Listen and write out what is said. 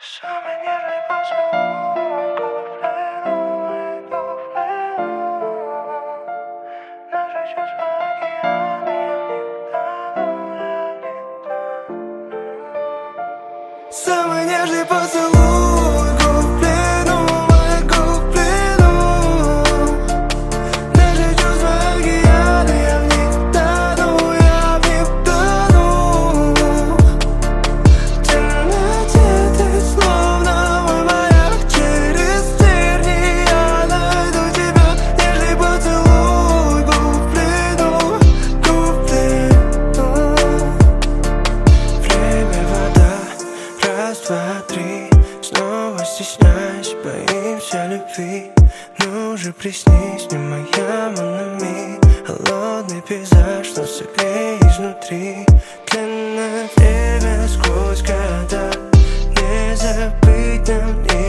Самый нежный поцелуй, куплено. Наши чувства океаны, я не тону. Самый нежный поцелуй, куплено, куплено. Наши чувства океаны, я в них тону, я в них тону. В темноте ты словно мой маяк, через тернии я найду тебя. Нежный поцелуй, куплено, куплено. Время, вода, раз, два, три. Снова стесняюсь, боимся любви. Ну же приснись мне, моя Монами. Холодный пейзаж, что согрей изнутри. Длинное время сквозь года. Не забыть нам